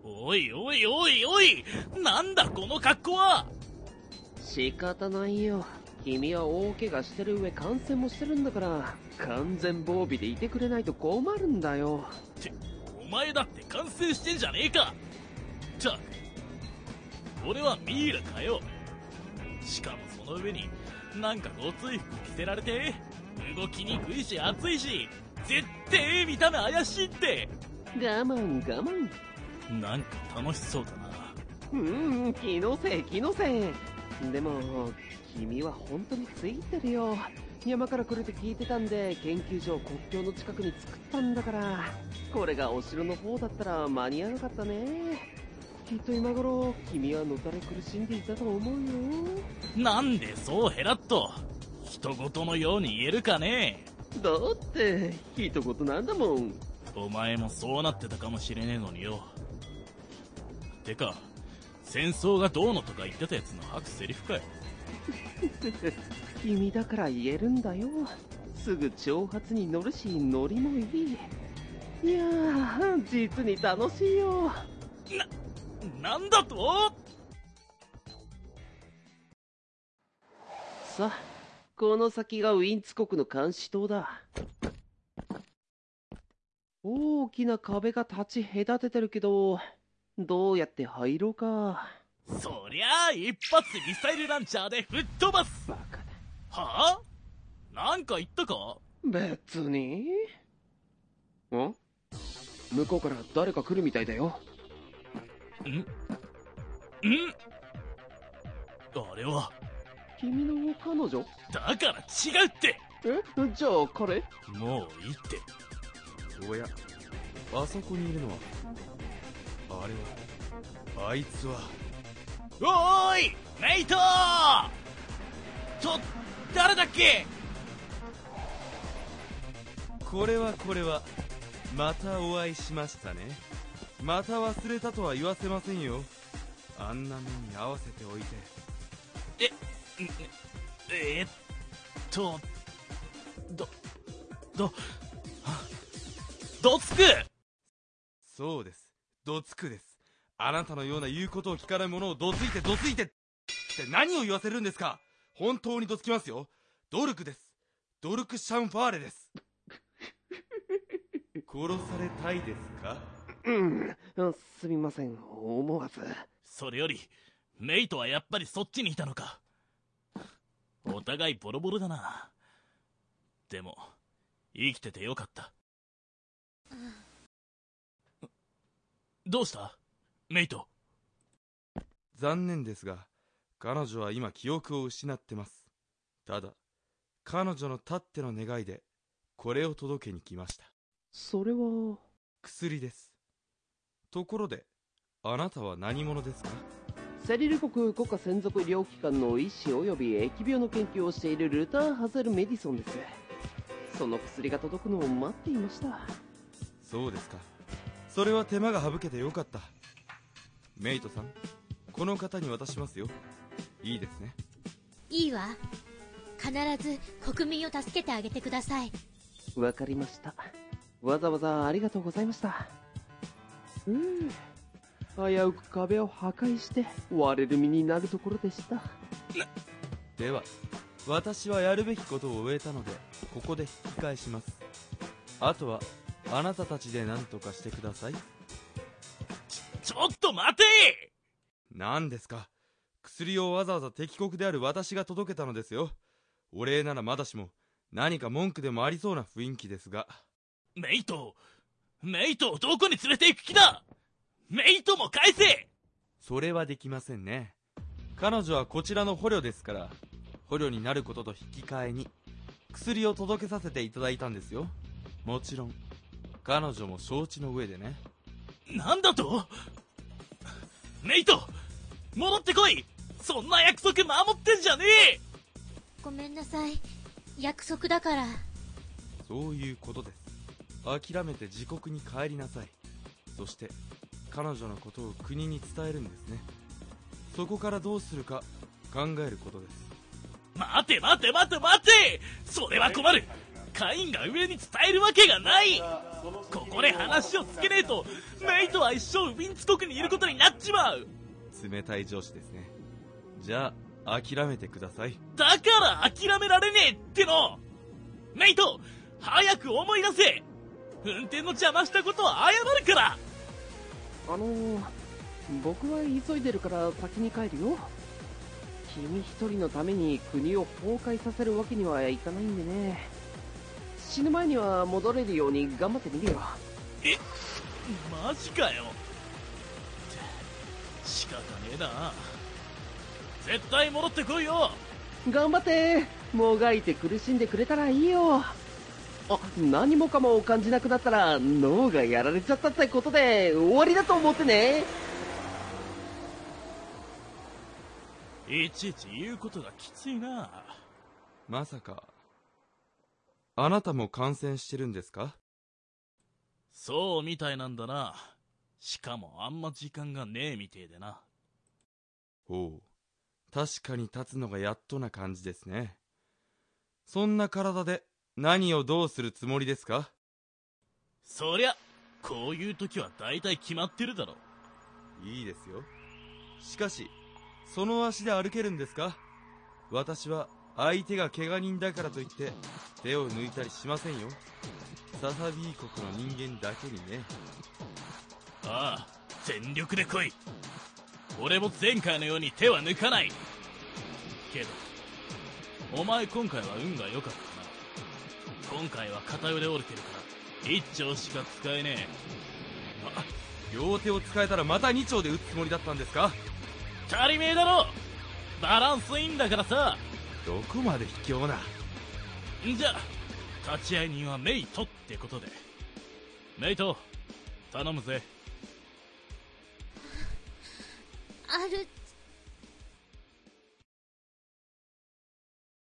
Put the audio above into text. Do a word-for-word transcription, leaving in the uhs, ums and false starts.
おいおいおいおい、なんだこの格好は。 仕方ないよ。君は大怪我してる上感染もしてるんだから、完全防備でいてくれないと困るんだよ。 って、お前だって感染してんじゃねえか。ったく、俺はミイラかよ。しかもその上になんかごつい服着せられて、動きにくいし暑いし、絶対見た目怪しいって。 我慢我慢。 なんか楽しそうだな。 うーん、気のせい気のせい。でも君は本当についてるよ。山から来るって聞いてたんで、研究所を国境の近くに作ったんだから。これがお城の方だったら間に合わなかったね。きっと今頃君はのたれ苦しんでいたと思うよ。 なんでそうヘラッと人事のように言えるかね。 だって一言なんだもん。 お前もそうなってたかもしれねえのによ。てか戦争がどうのとか言ってたやつの吐くセリフかよ。 君だから言えるんだよ。すぐ挑発に乗るし、ノリもいい。いやー、実に楽しいよ。 な、なんだと。 さあ、この先がウィンツ国の監視塔だ。大きな壁が立ち隔ててるけど、どうやって入ろうか。 そりゃあ一発ミサイルランチャーで吹っ飛ばす。 バカだ。 はあ？なんか言ったか？ 別に。ん？向こうから誰か来るみたいだよ。 ん？ん？あれは君の彼女？ だから違うって。 え？じゃあ彼？ もういいって。 おや、あそこにいるのは、あれは、あいつは。 おーいメイトと、誰だっけ。 これはこれは、またお会いしましたね。また忘れたとは言わせませんよ。あんな目に合わせておいて。 え、え、えー、っと、ど、ど、どつく。 そうです、どつくです。あなたのような言うことを聞かない者をどついてどついてって何を言わせるんですか。本当にどつきますよ。ドルクです。ドルク・シャンファーレです。殺されたいですか？ うん、すみません、思わず。 それよりメイトはやっぱりそっちにいたのか。お互いボロボロだな。でも生きててよかった。どうしたメイト？ 残念ですが、彼女は今記憶を失ってます。ただ、彼女のたっての願いでこれを届けに来ました。 それは薬です。ところで、あなたは何者ですか？ セリル国国家専属医療機関の医師及び疫病の研究をしているルター・ハゼル・メディソンです。その薬が届くのを待っていました。 そうですか。それは手間が省けてよかった。メイトさん、この方に渡しますよ。いいですね。 いいわ。必ず国民を助けてあげてください。 わかりました。わざわざありがとうございました。うー危うく壁を破壊して割れる身になるところでした。 では、私はやるべきことを終えたので、ここで引き返します。あとはあなたたちで何とかしてください。 ち、ちょっと待て。 何ですか。薬をわざわざ敵国である私が届けたのですよ。お礼ならまだしも、何か文句でもありそうな雰囲気ですが。 メイト、メイトをどこに連れて行く気だ。メイトも返せ。 それはできませんね。彼女はこちらの捕虜ですから、捕虜になることと引き換えに薬を届けさせていただいたんですよ。もちろん彼女も承知の上でね。 なんだと。メイト戻ってこい。そんな約束守ってんじゃねえ。 ごめんなさい、約束だから。 そういうことです。諦めて自国に帰りなさい。そして彼女のことを国に伝えるんですね。そこからどうするか考えることです。 待て待て待て待て。それは困る。カインが上に伝えるわけがない。ここで話をつけねえとメイとは一生ウィンツ国にいることになっちまう。 冷たい上司ですね。じゃあ諦めてください。 だから諦められねえっての。メイト、早く思い出せ。運転の邪魔したことは謝るから。 あのー、僕は急いでるから先に帰るよ。君一人のために国を崩壊させるわけにはいかないんでね。死ぬ前には戻れるように頑張ってみるよ。 え、マジかよ。仕方ねえな。絶対戻ってこいよ。 頑張って。もがいて苦しんでくれたらいいよ。あ、何もかも感じなくなったら脳がやられちゃったってことで終わりだと思ってね。 いちいち言うことがきついな。 まさかあなたも感染してるんですか？ そうみたいなんだな。しかもあんま時間がねえみてえでな。 おう、確かに立つのがやっとな感じですね。そんな体で何をどうするつもりですか？ そりゃこういう時は大体決まってるだろ。 いいですよ。しかしその足で歩けるんですか？私は相手が怪我人だからといって手を抜いたりしませんよ。ササビー国の人間だけにね。 ああ、全力で来い。俺も前回のように手は抜かない。けどお前今回は運が良かったな。今回は片腕折れてるから一丁しか使えねえ。 あ、両手を使えたらまた二丁で打つつもりだったんですか？ 足りめえだろ。バランスいいんだからさ。 どこまで卑怯な。 じゃあ立ち会い人はメイトってことで。メイト頼むぜ。 アル